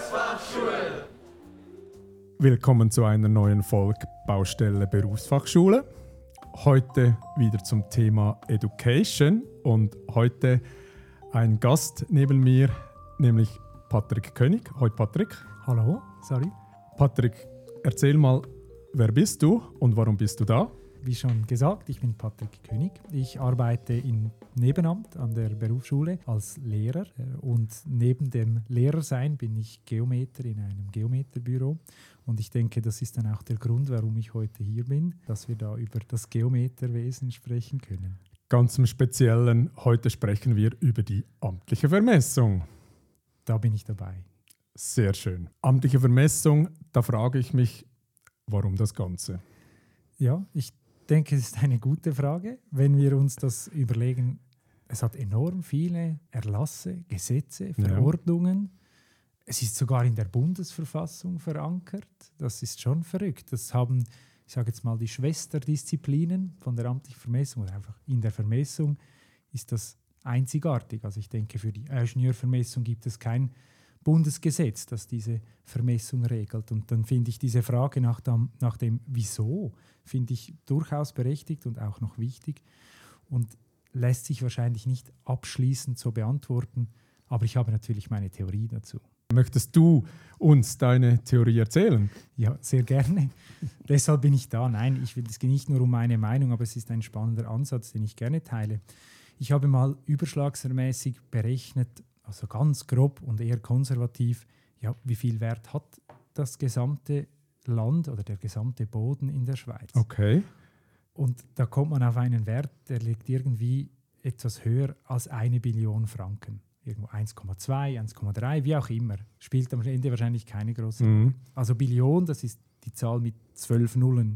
Berufsfachschule. Willkommen zu einer neuen Folge Baustelle Berufsfachschule. Heute wieder zum Thema Education und heute ein Gast neben mir, nämlich Patrick König. Hoi Patrick. Hallo, sorry. Patrick, erzähl mal, wer bist du und warum bist du da? Wie schon gesagt, ich bin Patrick König. Ich arbeite im Nebenamt an der Berufsschule als Lehrer und neben dem Lehrersein bin ich Geometer in einem Geometerbüro. Und ich denke, das ist dann auch der Grund, warum ich heute hier bin, dass wir da über das Geometerwesen sprechen können. Ganz im Speziellen, heute sprechen wir über die amtliche Vermessung. Da bin ich dabei. Sehr schön. Amtliche Vermessung, da frage ich mich, warum das Ganze? Ja, ich denke, es ist eine gute Frage, wenn wir uns das überlegen. Es hat enorm viele Erlasse, Gesetze, Verordnungen. Ja. Es ist sogar in der Bundesverfassung verankert. Das ist schon verrückt. Das haben, ich sage jetzt mal, die Schwesterdisziplinen von der amtlichen Vermessung oder einfach in der Vermessung ist das einzigartig. Also ich denke, für die Ingenieurvermessung gibt es kein Bundesgesetz, das diese Vermessung regelt. Und dann finde ich diese Frage nach dem Wieso, finde ich durchaus berechtigt und auch noch wichtig und lässt sich wahrscheinlich nicht abschließend so beantworten, aber ich habe natürlich meine Theorie dazu. Möchtest du uns deine Theorie erzählen? Ja, sehr gerne. Deshalb bin ich da. Nein, es geht nicht nur um meine Meinung, aber es ist ein spannender Ansatz, den ich gerne teile. Ich habe mal überschlagsmäßig berechnet, also ganz grob und eher konservativ, ja, wie viel Wert hat das gesamte Land oder der gesamte Boden in der Schweiz. Okay. Und da kommt man auf einen Wert, der liegt irgendwie etwas höher als 1 Billion Franken. Irgendwo 1,2, 1,3, wie auch immer. Spielt am Ende wahrscheinlich keine große Rolle. Also Billion, das ist die Zahl mit 12 Nullen.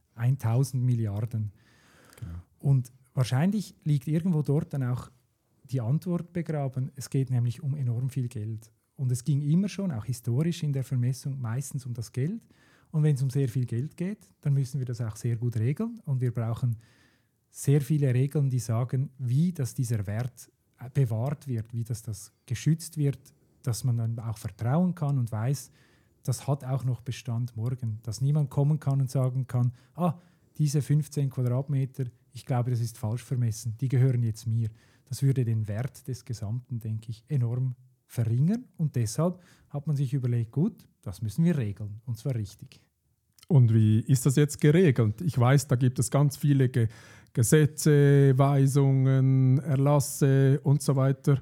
1000 Milliarden. Genau. Und wahrscheinlich liegt irgendwo dort dann auch die Antwort begraben. Es geht nämlich um enorm viel Geld. Und es ging immer schon, auch historisch in der Vermessung, meistens um das Geld. Und wenn es um sehr viel Geld geht, dann müssen wir das auch sehr gut regeln. Und wir brauchen sehr viele Regeln, die sagen, wie dass dieser Wert bewahrt wird, wie das geschützt wird, dass man dann auch vertrauen kann und weiß, das hat auch noch Bestand morgen. Dass niemand kommen kann und sagen kann, diese 15 Quadratmeter, ich glaube, das ist falsch vermessen, die gehören jetzt mir. Das würde den Wert des Gesamten, denke ich, enorm verringern. Und deshalb hat man sich überlegt, gut, das müssen wir regeln, und zwar richtig. Und wie ist das jetzt geregelt? Ich weiß, da gibt es ganz viele Gesetze, Weisungen, Erlasse und so weiter.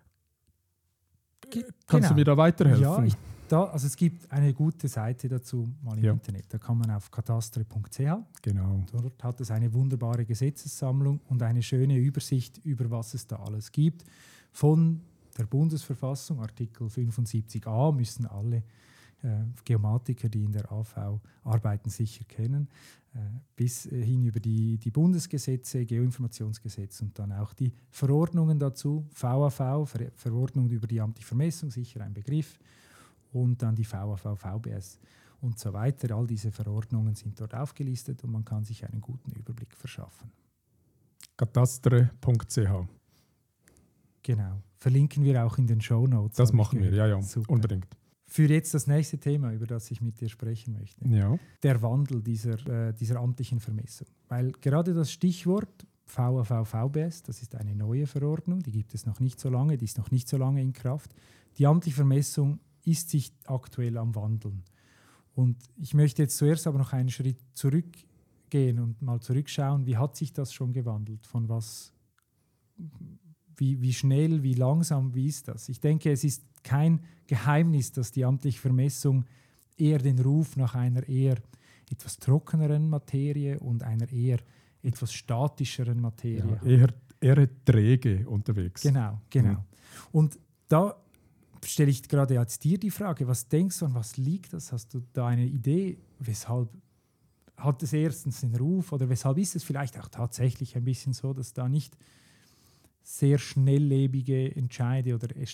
Kannst du mir da weiterhelfen? Ja, also es gibt eine gute Seite dazu mal im Internet. Da kann man auf katastre.ch. Genau. Dort hat es eine wunderbare Gesetzessammlung und eine schöne Übersicht über was es da alles gibt. Von der Bundesverfassung, Artikel 75a, müssen alle Geomatiker, die in der AV arbeiten, sicher kennen, bis hin über die Bundesgesetze, Geoinformationsgesetz und dann auch die Verordnungen dazu, VAV, Verordnung über die amtliche Vermessung, sicher ein Begriff, und dann die VAV, VBS und so weiter. All diese Verordnungen sind dort aufgelistet und man kann sich einen guten Überblick verschaffen. Katastre.ch. Genau. Verlinken wir auch in den Shownotes. Das machen wir, ja, super. Unbedingt. Für jetzt das nächste Thema, über das ich mit dir sprechen möchte. Ja. Der Wandel dieser amtlichen Vermessung. Weil gerade das Stichwort VAV, VBS, das ist eine neue Verordnung, die gibt es noch nicht so lange, die ist noch nicht so lange in Kraft. Die amtliche Vermessung ist sich aktuell am Wandeln. Und ich möchte jetzt zuerst aber noch einen Schritt zurückgehen und mal zurückschauen, wie hat sich das schon gewandelt? Von was, wie schnell, wie langsam, wie ist das? Ich denke, es ist kein Geheimnis, dass die amtliche Vermessung eher den Ruf nach einer eher etwas trockeneren Materie und einer eher etwas statischeren Materie hat. Eher träge unterwegs. Genau. Und da stelle ich gerade jetzt dir die Frage, was denkst du, an was liegt das? Hast du da eine Idee, weshalb hat es erstens den Ruf oder weshalb ist es vielleicht auch tatsächlich ein bisschen so, dass da nicht sehr schnelllebige Entscheide oder ein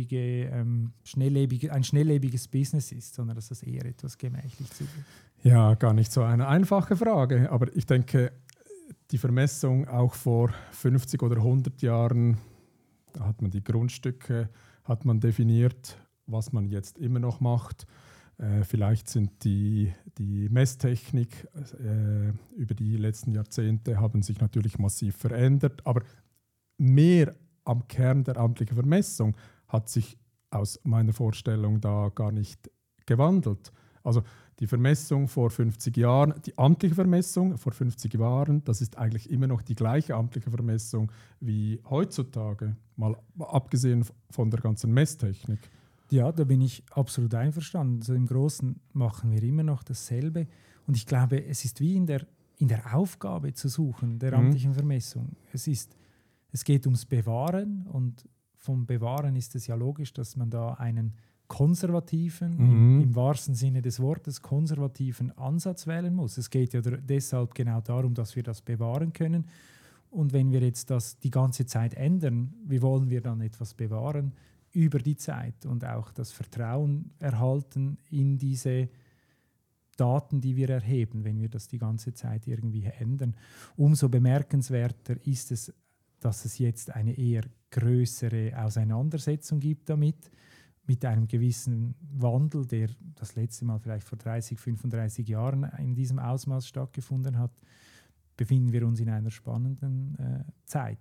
schnelllebiges Business ist, sondern dass das eher etwas gemächlich zugeht? Ja, gar nicht so eine einfache Frage, aber ich denke, die Vermessung auch vor 50 oder 100 Jahren, da hat man die Grundstücke definiert, was man jetzt immer noch macht. Vielleicht sind die Messtechnik über die letzten Jahrzehnte haben sich natürlich massiv verändert, aber mehr am Kern der amtlichen Vermessung hat sich aus meiner Vorstellung da gar nicht gewandelt. Also die Vermessung vor 50 Jahren, die amtliche Vermessung vor 50 Jahren, das ist eigentlich immer noch die gleiche amtliche Vermessung wie heutzutage, mal abgesehen von der ganzen Messtechnik. Ja, da bin ich absolut einverstanden. Also im Großen machen wir immer noch dasselbe. Und ich glaube, es ist wie in der Aufgabe zu suchen, der amtlichen Vermessung. Es geht ums Bewahren und vom Bewahren ist es ja logisch, dass man da einen konservativen, im wahrsten Sinne des Wortes, konservativen Ansatz wählen muss. Es geht ja deshalb genau darum, dass wir das bewahren können. Und wenn wir jetzt das die ganze Zeit ändern, wie wollen wir dann etwas bewahren über die Zeit und auch das Vertrauen erhalten in diese Daten, die wir erheben, wenn wir das die ganze Zeit irgendwie ändern. Umso bemerkenswerter ist es, dass es jetzt eine eher größere Auseinandersetzung gibt damit, mit einem gewissen Wandel, der das letzte Mal vielleicht vor 30, 35 Jahren in diesem Ausmaß stattgefunden hat, befinden wir uns in einer spannenden Zeit.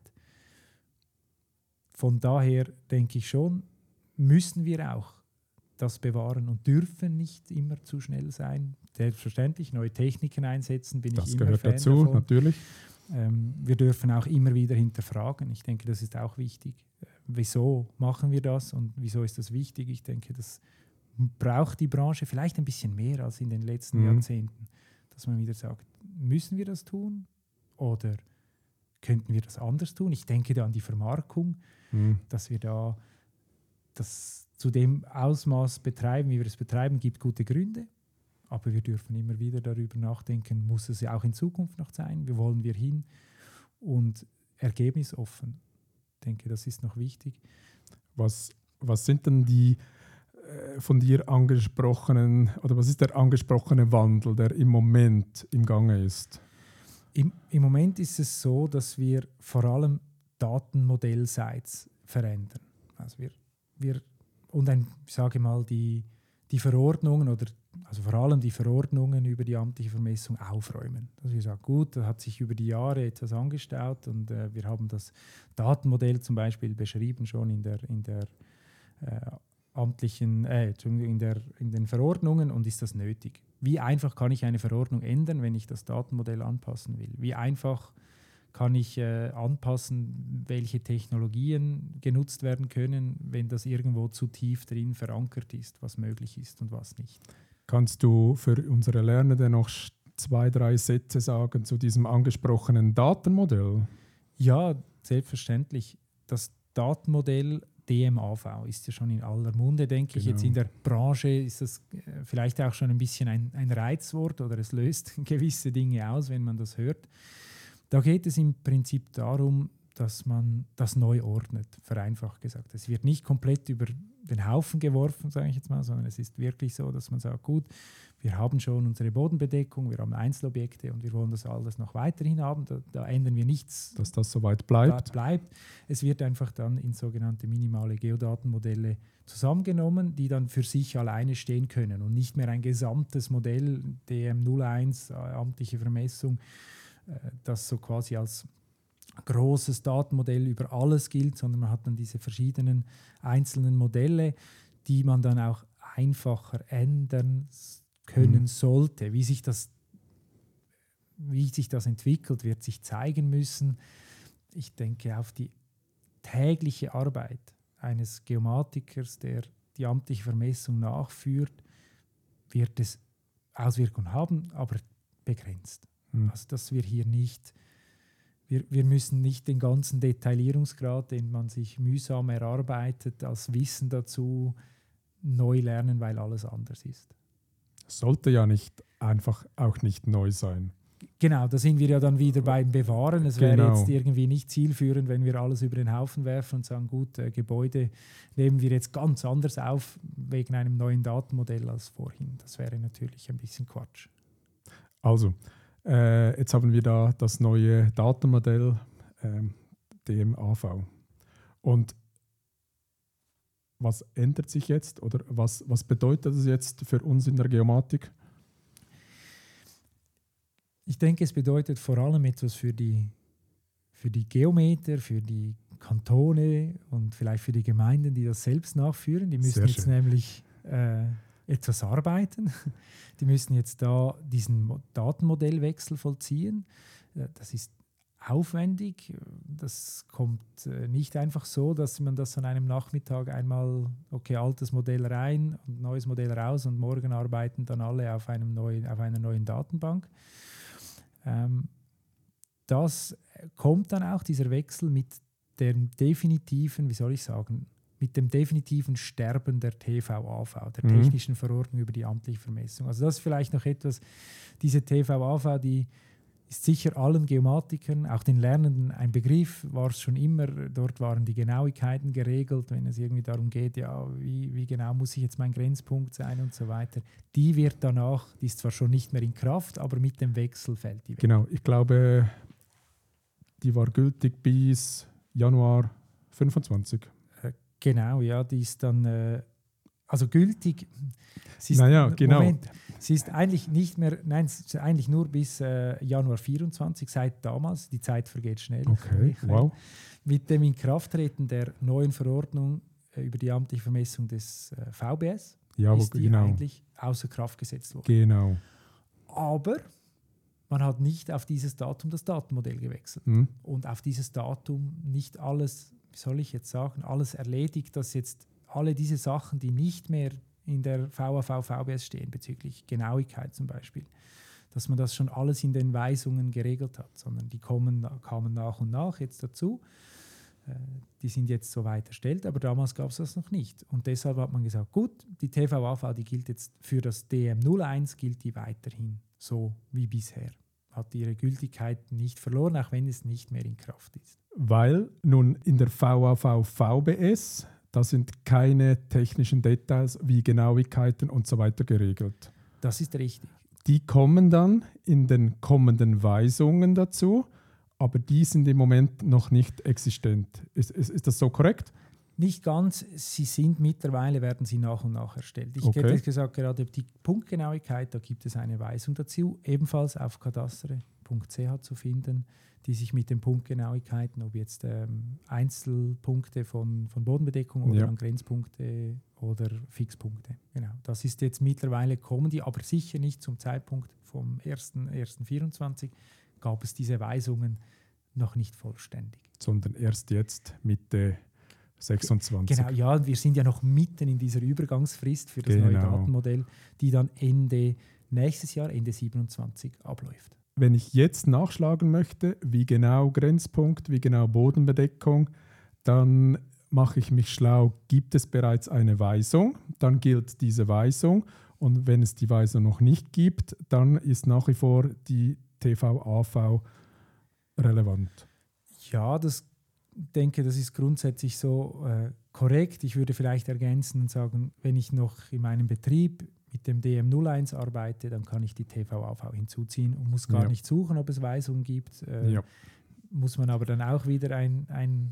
Von daher denke ich schon, müssen wir auch das bewahren und dürfen nicht immer zu schnell sein. Selbstverständlich, neue Techniken einsetzen, bin ich immer Fan davon. Das gehört dazu, natürlich. Wir dürfen auch immer wieder hinterfragen. Ich denke, das ist auch wichtig. Wieso machen wir das und wieso ist das wichtig? Ich denke, das braucht die Branche vielleicht ein bisschen mehr als in den letzten Jahrzehnten, dass man wieder sagt, müssen wir das tun oder könnten wir das anders tun? Ich denke da an die Vermarkung, dass wir da das zu dem Ausmaß betreiben, wie wir es betreiben, gibt gute Gründe. Aber wir dürfen immer wieder darüber nachdenken, muss es ja auch in Zukunft noch sein? Wie wollen wir hin? Und ergebnisoffen. Ich denke, das ist noch wichtig. Was sind denn die von dir angesprochenen, oder was ist der angesprochene Wandel, der im Moment im Gange ist? Im Moment ist es so, dass wir vor allem datenmodellseits verändern. Also wir ich sage mal, die Verordnungen oder also vor allem die Verordnungen über die amtliche Vermessung aufräumen. Also wir sagen, gut, da hat sich über die Jahre etwas angestaut und wir haben das Datenmodell zum Beispiel beschrieben schon in den Verordnungen und ist das nötig? Wie einfach kann ich eine Verordnung ändern, wenn ich das Datenmodell anpassen will? Wie einfach kann ich anpassen, welche Technologien genutzt werden können, wenn das irgendwo zu tief drin verankert ist, was möglich ist und was nicht? Kannst du für unsere Lernenden noch 2, 3 Sätze sagen zu diesem angesprochenen Datenmodell? Ja, selbstverständlich. Das Datenmodell DMAV ist ja schon in aller Munde, denke ich. Jetzt in der Branche ist das vielleicht auch schon ein bisschen ein Reizwort oder es löst gewisse Dinge aus, wenn man das hört. Da geht es im Prinzip darum, dass man das neu ordnet, vereinfacht gesagt. Es wird nicht komplett über den Haufen geworfen, sage ich jetzt mal, sondern es ist wirklich so, dass man sagt, gut, wir haben schon unsere Bodenbedeckung, wir haben Einzelobjekte und wir wollen das alles noch weiterhin haben. Da ändern wir nichts. Dass das soweit bleibt. Es wird einfach dann in sogenannte minimale Geodatenmodelle zusammengenommen, die dann für sich alleine stehen können und nicht mehr ein gesamtes Modell, DM01, amtliche Vermessung, das so quasi als großes Datenmodell über alles gilt, sondern man hat dann diese verschiedenen einzelnen Modelle, die man dann auch einfacher ändern können sollte. Wie sich das entwickelt, wird sich zeigen müssen. Ich denke, auf die tägliche Arbeit eines Geomatikers, der die amtliche Vermessung nachführt, wird es Auswirkungen haben, aber begrenzt. Also dass wir hier nicht, wir müssen nicht den ganzen Detaillierungsgrad, den man sich mühsam erarbeitet, als Wissen dazu neu lernen, weil alles anders ist. Sollte ja nicht einfach auch nicht neu sein. Genau, da sind wir ja dann wieder beim Bewahren. Es wäre jetzt irgendwie nicht zielführend, wenn wir alles über den Haufen werfen und sagen, gut, Gebäude nehmen wir jetzt ganz anders auf wegen einem neuen Datenmodell als vorhin. Das wäre natürlich ein bisschen Quatsch. Also, jetzt haben wir da das neue Datenmodell DMAV. Und was ändert sich jetzt oder was bedeutet das jetzt für uns in der Geomatik? Ich denke, es bedeutet vor allem etwas für die Geometer, für die Kantone und vielleicht für die Gemeinden, die das selbst nachführen. Die müssen jetzt nämlich etwas arbeiten. Die müssen jetzt da diesen Datenmodellwechsel vollziehen. Das ist aufwendig. Das kommt nicht einfach so, dass man das an einem Nachmittag einmal, okay, altes Modell rein und neues Modell raus und morgen arbeiten dann alle auf einer neuen Datenbank. Das kommt dann auch, dieser Wechsel, mit dem definitiven, mit dem definitiven Sterben der TVAV, der technischen Verordnung über die amtliche Vermessung. Also das ist vielleicht noch etwas, diese TVAV, die ist sicher allen Geomatikern, auch den Lernenden, ein Begriff, war es schon immer. Dort waren die Genauigkeiten geregelt, wenn es irgendwie darum geht, ja, wie genau muss ich jetzt mein Grenzpunkt sein und so weiter. Die wird danach, die ist zwar schon nicht mehr in Kraft, aber mit dem Wechsel fällt die weg. Genau, ich glaube, die war gültig bis Januar 25. Genau, ja, die ist dann, also gültig. Genau. Moment, sie ist eigentlich nicht mehr, nein, es ist eigentlich nur bis Januar 24, seit damals. Die Zeit vergeht schnell. Okay, wow. Mit dem Inkrafttreten der neuen Verordnung über die amtliche Vermessung des VBS ist die eigentlich außer Kraft gesetzt worden. Genau. Aber man hat nicht auf dieses Datum das Datenmodell gewechselt. Und auf dieses Datum nicht alles, wie soll ich jetzt sagen, alles erledigt, dass jetzt alle diese Sachen, die nicht mehr in der VAV, VBS stehen, bezüglich Genauigkeit zum Beispiel, dass man das schon alles in den Weisungen geregelt hat, sondern die kamen nach und nach jetzt dazu. Die sind jetzt so weit erstellt, aber damals gab es das noch nicht. Und deshalb hat man gesagt, gut, die TVAV, die gilt jetzt für das DM01, gilt die weiterhin so wie bisher. Hat ihre Gültigkeit nicht verloren, auch wenn es nicht mehr in Kraft ist. Weil nun in der VAV, VBS, da sind keine technischen Details wie Genauigkeiten und so weiter geregelt. Das ist richtig. Die kommen dann in den kommenden Weisungen dazu, aber die sind im Moment noch nicht existent. Ist das so korrekt? Nicht ganz. Sie sind mittlerweile, werden sie nach und nach erstellt. Ich hätte jetzt gesagt, gerade die Punktgenauigkeit, da gibt es eine Weisung dazu, ebenfalls auf kadastre.ch zu finden, die sich mit den Punktgenauigkeiten, ob jetzt Einzelpunkte von Bodenbedeckung oder an Grenzpunkte oder Fixpunkte. Genau. Das ist jetzt mittlerweile, kommen die, aber sicher nicht zum Zeitpunkt vom 1.1.24 gab es diese Weisungen noch nicht vollständig. Sondern erst jetzt Mitte 26. Genau, ja, wir sind ja noch mitten in dieser Übergangsfrist für das neue Datenmodell, die dann Ende nächstes Jahr, Ende 27, abläuft. Wenn ich jetzt nachschlagen möchte, wie genau Grenzpunkt, wie genau Bodenbedeckung, dann mache ich mich schlau, gibt es bereits eine Weisung, dann gilt diese Weisung, und wenn es die Weisung noch nicht gibt, dann ist nach wie vor die TVAV relevant. Ja, denke, das ist grundsätzlich so korrekt. Ich würde vielleicht ergänzen und sagen, wenn ich noch in meinem Betrieb mit dem DM01 arbeite, dann kann ich die TVAV hinzuziehen und muss gar nicht suchen, ob es Weisungen gibt. Muss man aber dann auch wieder eine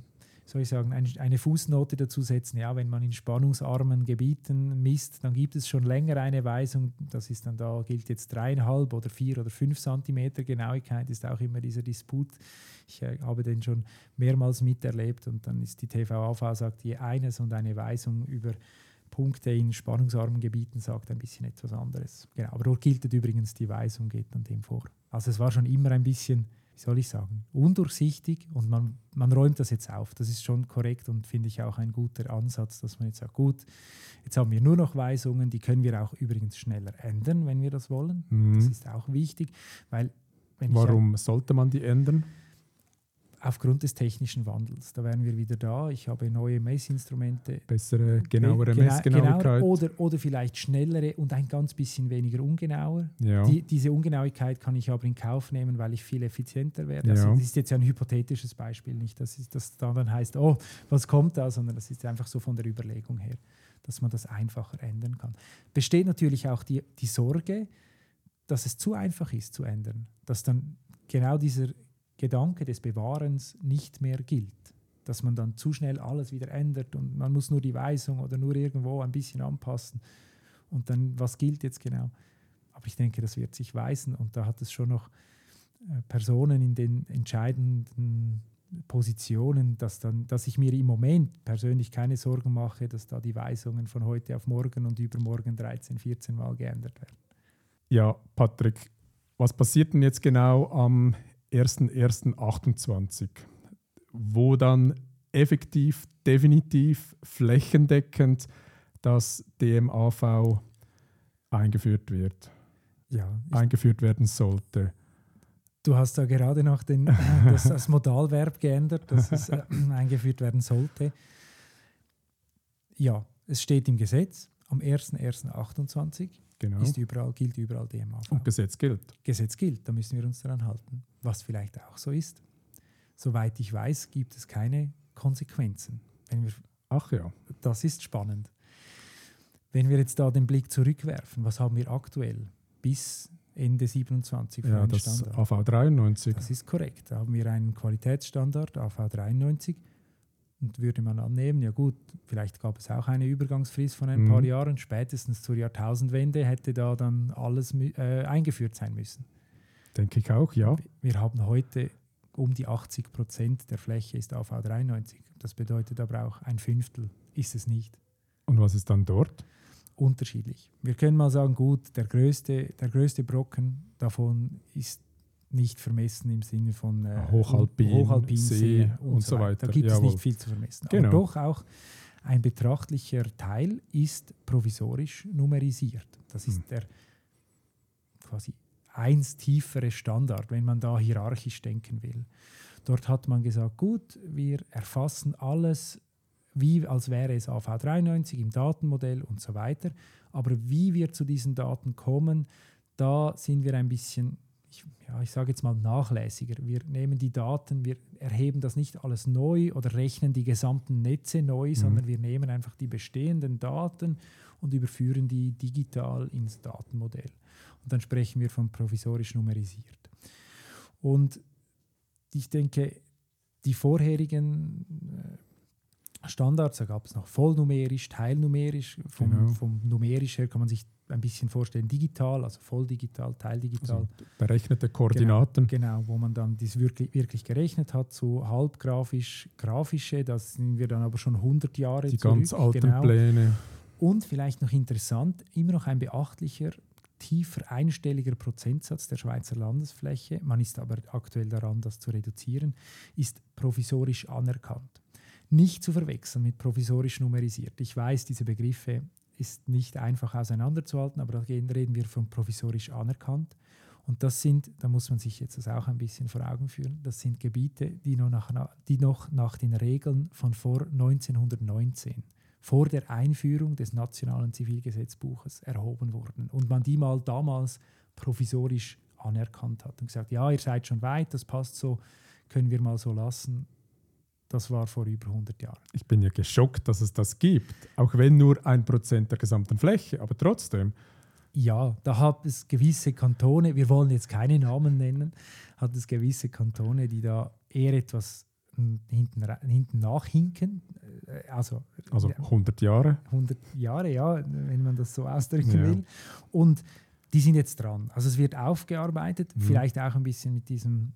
Fußnote dazu setzen. Ja, wenn man in spannungsarmen Gebieten misst, dann gibt es schon länger eine Weisung. Das ist dann da, gilt jetzt 3,5 oder 4 oder 5 Zentimeter Genauigkeit, ist auch immer dieser Disput. Ich habe den schon mehrmals miterlebt und dann ist die TVAV, sagt je eines, und eine Weisung über Punkte in spannungsarmen Gebieten sagt ein bisschen etwas anderes. Genau, aber dort gilt übrigens, die Weisung geht dann dem vor. Also es war schon immer ein bisschen, wie soll ich sagen, undurchsichtig, und man räumt das jetzt auf. Das ist schon korrekt und finde ich auch ein guter Ansatz, dass man jetzt sagt, gut, jetzt haben wir nur noch Weisungen, die können wir auch übrigens schneller ändern, wenn wir das wollen. Das ist auch wichtig, weil warum sollte man die ändern? Aufgrund des technischen Wandels. Da wären wir wieder da. Ich habe neue Messinstrumente. Bessere, genauere Messgenauigkeit. Oder vielleicht schnellere und ein ganz bisschen weniger ungenauer. Ja. Diese Ungenauigkeit kann ich aber in Kauf nehmen, weil ich viel effizienter werde. Also das ist jetzt ein hypothetisches Beispiel. Nicht, dass das dann heißt, oh, was kommt da, sondern das ist einfach so von der Überlegung her, dass man das einfacher ändern kann. Besteht natürlich auch die Sorge, dass es zu einfach ist zu ändern. Dass dann genau dieser Gedanke des Bewahrens nicht mehr gilt. dass man dann zu schnell alles wieder ändert und man muss nur die Weisung oder nur irgendwo ein bisschen anpassen und dann, was gilt jetzt genau? Aber ich denke, das wird sich weisen und da hat es schon noch Personen in den entscheidenden Positionen, dass ich mir im Moment persönlich keine Sorgen mache, dass da die Weisungen von heute auf morgen und übermorgen 13, 14 Mal geändert werden. Ja, Patrick, was passiert denn jetzt genau am 01.01.28, wo dann effektiv, definitiv, flächendeckend das DMAV eingeführt wird? Ja, eingeführt werden sollte. Du hast da gerade noch das Modalverb geändert, dass es eingeführt werden sollte. Ja, es steht im Gesetz, am 01.01.28 Genau. gilt überall DMAV. Und Gesetz gilt. Gesetz gilt, da müssen wir uns daran halten. Was vielleicht auch so ist. Soweit ich weiß, gibt es keine Konsequenzen. Ach ja. Das ist spannend. Wenn wir jetzt da den Blick zurückwerfen, was haben wir aktuell bis Ende 27 für einen das Standard? AV 93. Das ist korrekt. Da haben wir einen Qualitätsstandard AV 93 und würde man annehmen, ja gut, vielleicht gab es auch eine Übergangsfrist von ein paar Jahren, spätestens zur Jahrtausendwende hätte da dann alles eingeführt sein müssen. Denke ich auch, ja. Wir haben heute um die 80% der Fläche ist AV 93. Das bedeutet aber auch ein Fünftel ist es nicht. Und was ist dann dort? Unterschiedlich. Wir können mal sagen, gut, der größte Brocken davon ist nicht vermessen im Sinne von Hochalpin, See und so weiter. Da gibt es nicht viel zu vermessen. Genau. Aber doch auch ein betrachtlicher Teil ist provisorisch numerisiert. Das ist der quasi eins tiefere Standard, wenn man da hierarchisch denken will. Dort hat man gesagt, gut, wir erfassen alles wie als wäre es AV 93 im Datenmodell und so weiter. Aber wie wir zu diesen Daten kommen, da sind wir ein bisschen, ich sage jetzt mal nachlässiger. Wir nehmen die Daten, wir erheben das nicht alles neu oder rechnen die gesamten Netze neu, sondern wir nehmen einfach die bestehenden Daten und überführen die digital ins Datenmodell. Und dann sprechen wir von provisorisch numerisiert. Und ich denke, die vorherigen Standards, da gab es noch vollnumerisch, teilnumerisch. Vom numerisch her kann man sich ein bisschen vorstellen, digital, also volldigital, teildigital. Also berechnete Koordinaten. Genau, wo man dann das wirklich gerechnet hat, so halbgrafisch, grafische, da sind wir dann aber schon 100 Jahre die zurück. Die ganz alten Pläne. Und vielleicht noch interessant, immer noch ein beachtlicher, tiefer einstelliger Prozentsatz der Schweizer Landesfläche, man ist aber aktuell daran, das zu reduzieren, ist provisorisch anerkannt. Nicht zu verwechseln mit provisorisch numerisiert. Ich weiß, diese Begriffe ist nicht einfach auseinanderzuhalten, aber da reden wir von provisorisch anerkannt. Und das sind, da muss man sich jetzt das auch ein bisschen vor Augen führen, das sind Gebiete, die noch nach den Regeln von vor 1919, vor der Einführung des Nationalen Zivilgesetzbuches erhoben wurden. Und man die mal damals provisorisch anerkannt hat und gesagt, ja, ihr seid schon weit, das passt so, können wir mal so lassen. Das war vor über 100 Jahren. Ich bin ja geschockt, dass es das gibt. Auch wenn nur 1% der gesamten Fläche, aber trotzdem. Ja, da hat es gewisse Kantone, wir wollen jetzt keine Namen nennen, hat es gewisse Kantone, die da eher etwas hinten nachhinken. Also 100 Jahre. 100 Jahre, ja, wenn man das so ausdrücken will. Und die sind jetzt dran. Also es wird aufgearbeitet, vielleicht auch ein bisschen mit diesem,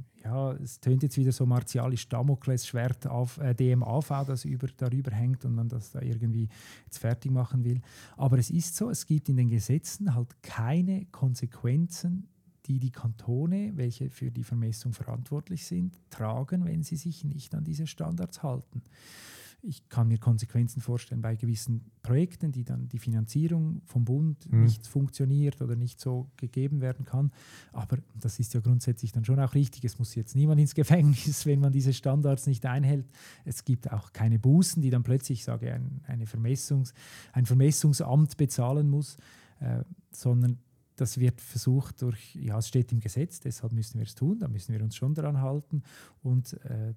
es tönt jetzt wieder so martialisch, Damoklesschwert auf DMAV, das darüber hängt und man das da irgendwie jetzt fertig machen will. Aber es ist so, es gibt in den Gesetzen halt keine Konsequenzen, die Kantone, welche für die Vermessung verantwortlich sind, tragen, wenn sie sich nicht an diese Standards halten. Ich kann mir Konsequenzen vorstellen bei gewissen Projekten, die dann die Finanzierung vom Bund nicht funktioniert oder nicht so gegeben werden kann. Aber das ist ja grundsätzlich dann schon auch richtig. Es muss jetzt niemand ins Gefängnis, wenn man diese Standards nicht einhält. Es gibt auch keine Bußen, die dann plötzlich, ein Vermessungsamt bezahlen muss, sondern das wird versucht es steht im Gesetz, deshalb müssen wir es tun, da müssen wir uns schon daran halten und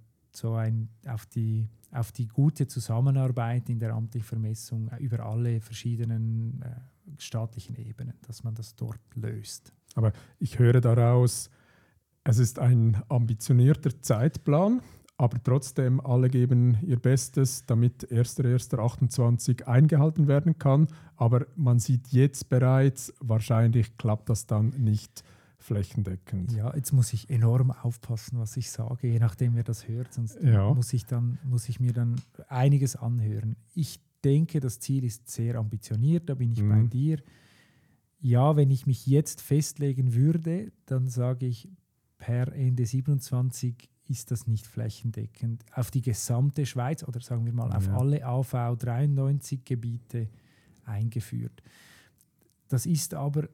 auf die gute Zusammenarbeit in der amtlichen Vermessung über alle verschiedenen staatlichen Ebenen, dass man das dort löst. Aber ich höre daraus, es ist ein ambitionierter Zeitplan, aber trotzdem alle geben ihr Bestes, damit 1.1.28 eingehalten werden kann. Aber man sieht jetzt bereits, wahrscheinlich klappt das dann nicht flächendeckend. Ja, jetzt muss ich enorm aufpassen, was ich sage, je nachdem, wer das hört, sonst muss ich mir dann einiges anhören. Ich denke, das Ziel ist sehr ambitioniert, da bin ich bei dir. Ja, wenn ich mich jetzt festlegen würde, dann sage ich, per Ende 27 ist das nicht flächendeckend auf die gesamte Schweiz oder sagen wir mal auf alle AV 93 Gebiete eingeführt. Das ist aber,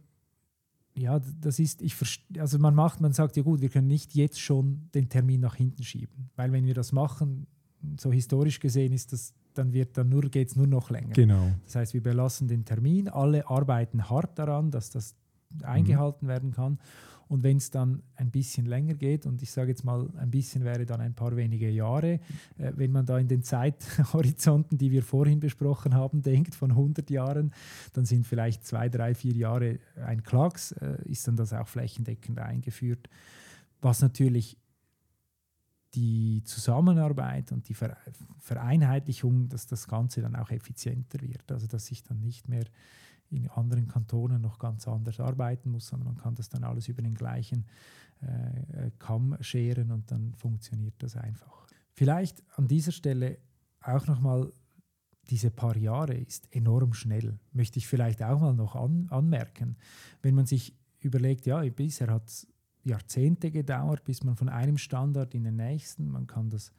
man sagt ja gut, wir können nicht jetzt schon den Termin nach hinten schieben, weil wenn wir das machen, so historisch gesehen ist das, geht es nur noch länger. Genau. Das heißt, wir belassen den Termin, alle arbeiten hart daran, dass das eingehalten werden kann. Und wenn es dann ein bisschen länger geht, und ich sage jetzt mal, ein bisschen wäre dann ein paar wenige Jahre, wenn man da in den Zeithorizonten, die wir vorhin besprochen haben, denkt, von 100 Jahren, dann sind vielleicht 2, 3, 4 Jahre ein Klacks, ist dann das auch flächendeckend eingeführt. Was natürlich die Zusammenarbeit und die Vereinheitlichung, dass das Ganze dann auch effizienter wird. Also dass ich dann nicht mehr in anderen Kantonen noch ganz anders arbeiten muss, sondern man kann das dann alles über den gleichen Kamm scheren und dann funktioniert das einfach. Vielleicht an dieser Stelle auch nochmal, diese paar Jahre ist enorm schnell, möchte ich vielleicht auch mal noch anmerken. Wenn man sich überlegt, ja, bisher hat es Jahrzehnte gedauert, bis man von einem Standard in den nächsten, man kann das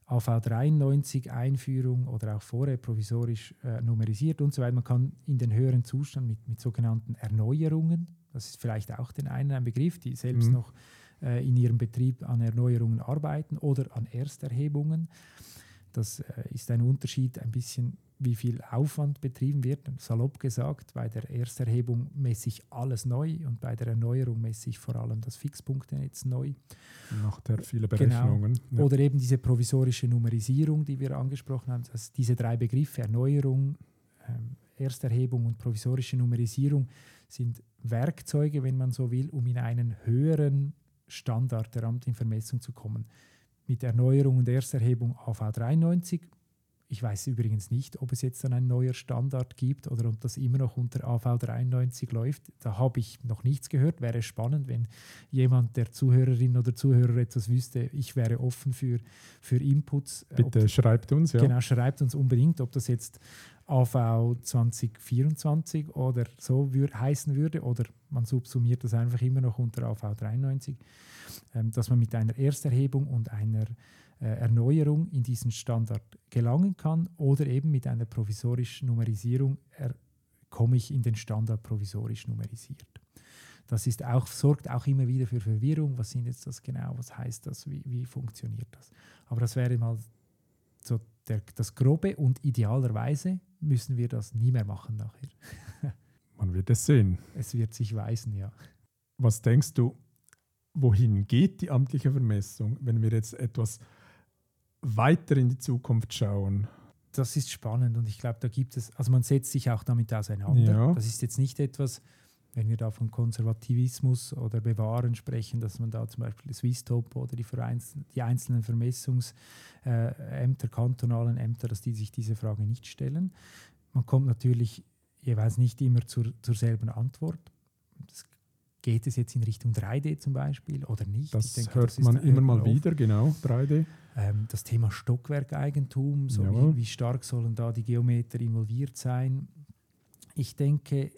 AV93 Einführung oder auch vorher provisorisch numerisiert und so weiter. Man kann in den höheren Zustand mit sogenannten Erneuerungen, das ist vielleicht auch den einen ein Begriff, die selbst noch in ihrem Betrieb an Erneuerungen arbeiten oder an Ersterhebungen. Das ist ein Unterschied ein bisschen, wie viel Aufwand betrieben wird. Salopp gesagt, bei der Ersterhebung messe ich alles neu und bei der Erneuerung messe ich vor allem das Fixpunktnetz neu. Nachher viele Berechnungen. Genau. Ja. Oder eben diese provisorische Numerisierung, die wir angesprochen haben. Also diese 3 Begriffe, Erneuerung, Ersterhebung und provisorische Numerisierung, sind Werkzeuge, wenn man so will, um in einen höheren Standard der amtlichen Vermessung zu kommen. Mit Erneuerung und Ersterhebung AV 93. Ich weiß übrigens nicht, ob es jetzt dann ein neuer Standard gibt oder ob das immer noch unter AV 93 läuft. Da habe ich noch nichts gehört. Wäre spannend, wenn jemand, der Zuhörerin oder Zuhörer etwas wüsste. Ich wäre offen für Inputs. Bitte schreibt uns. Ja. Genau, schreibt uns unbedingt, ob das jetzt AV 2024 oder so heißen würde oder man subsumiert das einfach immer noch unter AV 93, dass man mit einer Ersterhebung und einer Erneuerung in diesen Standard gelangen kann oder eben mit einer provisorischen Numerisierung komme ich in den Standard provisorisch numerisiert. Das sorgt auch immer wieder für Verwirrung. Was sind jetzt das genau? Was heißt das? Wie funktioniert das? Aber das wäre mal so das Grobe und idealerweise müssen wir das nie mehr machen nachher. Man wird es sehen. Es wird sich weisen, ja. Was denkst du, wohin geht die amtliche Vermessung, wenn wir jetzt etwas weiter in die Zukunft schauen? Das ist spannend und ich glaube, da gibt es, also man setzt sich auch damit auseinander. Ja. Das ist jetzt nicht etwas, wenn wir da von Konservativismus oder Bewahren sprechen, dass man da zum Beispiel Swisstop oder die einzelnen Vermessungsämter, kantonalen Ämter, dass die sich diese Frage nicht stellen. Man kommt natürlich jeweils nicht immer zur selben Antwort. Geht es jetzt in Richtung 3D zum Beispiel oder nicht? Das hört man immer mal wieder, genau, 3D. Das Thema Stockwerkeigentum, wie stark sollen da die Geometer involviert sein? Ich denke,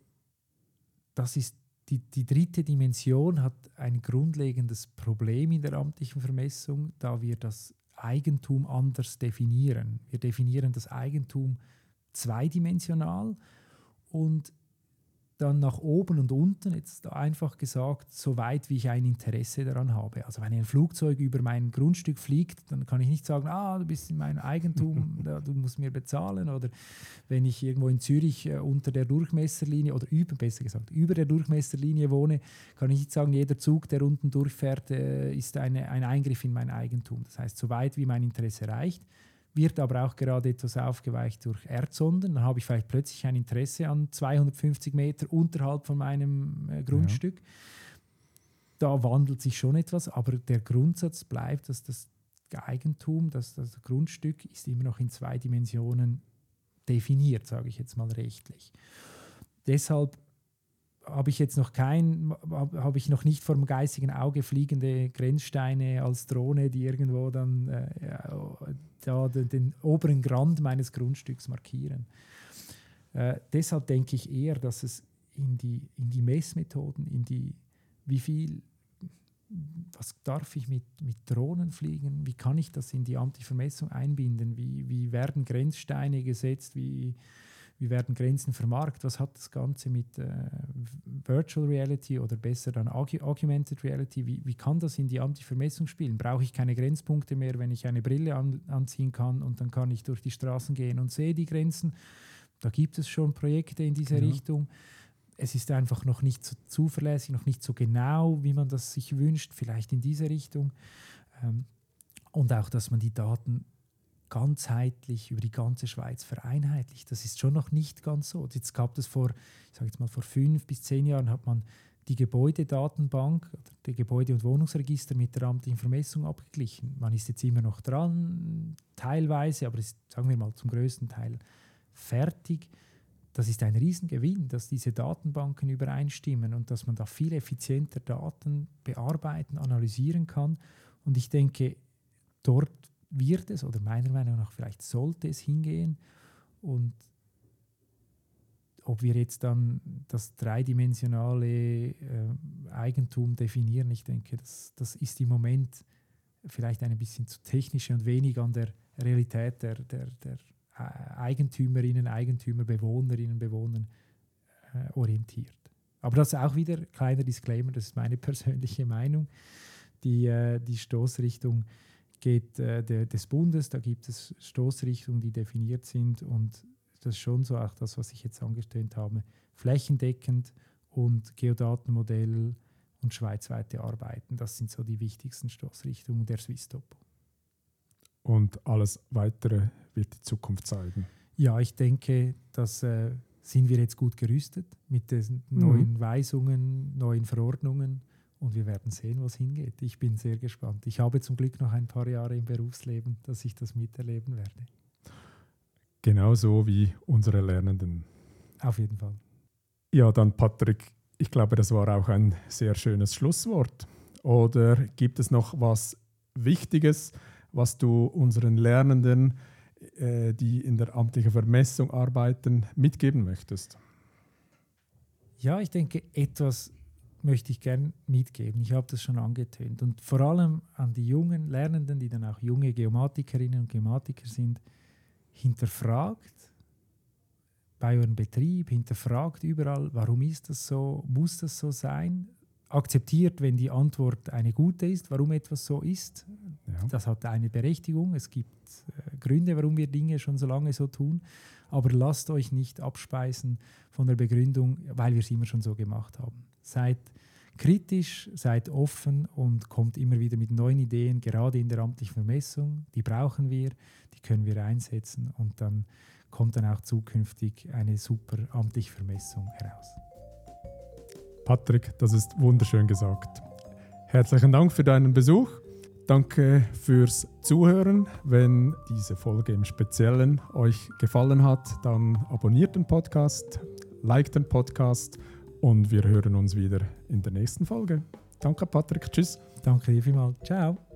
das ist die dritte Dimension, hat ein grundlegendes Problem in der amtlichen Vermessung, da wir das Eigentum anders definieren. Wir definieren das Eigentum zweidimensional und dann nach oben und unten, jetzt einfach gesagt, so weit wie ich ein Interesse daran habe. Also wenn ein Flugzeug über mein Grundstück fliegt, dann kann ich nicht sagen, du bist in meinem Eigentum, du musst mir bezahlen. Oder wenn ich irgendwo in Zürich unter der Durchmesserlinie oder über der Durchmesserlinie wohne, kann ich nicht sagen, jeder Zug, der unten durchfährt, ist ein Eingriff in mein Eigentum. Das heißt, so weit wie mein Interesse reicht, wird aber auch gerade etwas aufgeweicht durch Erdsonden. Dann habe ich vielleicht plötzlich ein Interesse an 250 Meter unterhalb von meinem Grundstück. Ja. Da wandelt sich schon etwas, aber der Grundsatz bleibt, dass das Eigentum, das Grundstück ist immer noch in 2 Dimensionen definiert, sage ich jetzt mal rechtlich. Deshalb habe ich noch nicht vor dem geistigen Auge fliegende Grenzsteine als Drohne, die irgendwo dann den oberen Rand meines Grundstücks markieren. Deshalb denke ich eher, dass es in die Messmethoden, was darf ich mit Drohnen fliegen, wie kann ich das in die amtliche Vermessung einbinden, wie werden Grenzsteine gesetzt, wie werden Grenzen vermarktet, was hat das Ganze mit Virtual Reality oder besser dann Augmented Reality, wie kann das in die amtliche Vermessung spielen? Brauche ich keine Grenzpunkte mehr, wenn ich eine Brille anziehen kann und dann kann ich durch die Straßen gehen und sehe die Grenzen? Da gibt es schon Projekte in diese Richtung. Es ist einfach noch nicht so zuverlässig, noch nicht so genau, wie man das sich wünscht, vielleicht in diese Richtung. Und auch, dass man die Daten ganzheitlich über die ganze Schweiz vereinheitlicht. Das ist schon noch nicht ganz so. Jetzt gab es vor 5 bis 10 Jahren hat man die Gebäudedatenbank, die Gebäude- und Wohnungsregister mit der amtlichen Vermessung abgeglichen. Man ist jetzt immer noch dran, teilweise, aber ist, sagen wir mal, zum größten Teil fertig. Das ist ein Riesengewinn, dass diese Datenbanken übereinstimmen und dass man da viel effizienter Daten bearbeiten, analysieren kann. Und ich denke, dort wird es, oder meiner Meinung nach vielleicht sollte es hingehen. Und ob wir jetzt dann das dreidimensionale Eigentum definieren, ich denke, das ist im Moment vielleicht ein bisschen zu technisch und wenig an der Realität der Eigentümerinnen, Eigentümer, Bewohnerinnen, Bewohner orientiert. Aber das ist auch wieder ein kleiner Disclaimer, das ist meine persönliche Meinung. Die Stoßrichtung geht des Bundes, da gibt es Stoßrichtungen, die definiert sind und das ist schon so auch das, was ich jetzt angestellt habe, flächendeckend und Geodatenmodell und schweizweite Arbeiten, das sind so die wichtigsten Stoßrichtungen der Swisstopo. Und alles Weitere wird die Zukunft zeigen. Ja, ich denke, dass sind wir jetzt gut gerüstet mit den neuen Weisungen, neuen Verordnungen und wir werden sehen, wo es hingeht. Ich bin sehr gespannt. Ich habe zum Glück noch ein paar Jahre im Berufsleben, dass ich das miterleben werde. Genauso wie unsere Lernenden. Auf jeden Fall. Ja, dann Patrick, ich glaube, das war auch ein sehr schönes Schlusswort. Oder gibt es noch was Wichtiges, was du unseren Lernenden, die in der amtlichen Vermessung arbeiten, mitgeben möchtest? Ja, ich denke, etwas möchte ich gerne mitgeben. Ich habe das schon angetönt. Und vor allem an die jungen Lernenden, die dann auch junge Geomatikerinnen und Geomatiker sind, hinterfragt bei eurem Betrieb, hinterfragt überall, warum ist das so, muss das so sein? Akzeptiert, wenn die Antwort eine gute ist, warum etwas so ist. Ja. Das hat eine Berechtigung. Es gibt Gründe, warum wir Dinge schon so lange so tun. Aber lasst euch nicht abspeisen von der Begründung, weil wir es immer schon so gemacht haben. Seid kritisch, seid offen und kommt immer wieder mit neuen Ideen, gerade in der amtlichen Vermessung. Die brauchen wir, die können wir einsetzen und dann kommt dann auch zukünftig eine super amtliche Vermessung heraus. Patrick, das ist wunderschön gesagt. Herzlichen Dank für deinen Besuch. Danke fürs Zuhören. Wenn diese Folge im Speziellen euch gefallen hat, dann abonniert den Podcast, liked den Podcast und wir hören uns wieder in der nächsten Folge. Danke, Patrick. Tschüss. Danke dir vielmals. Ciao.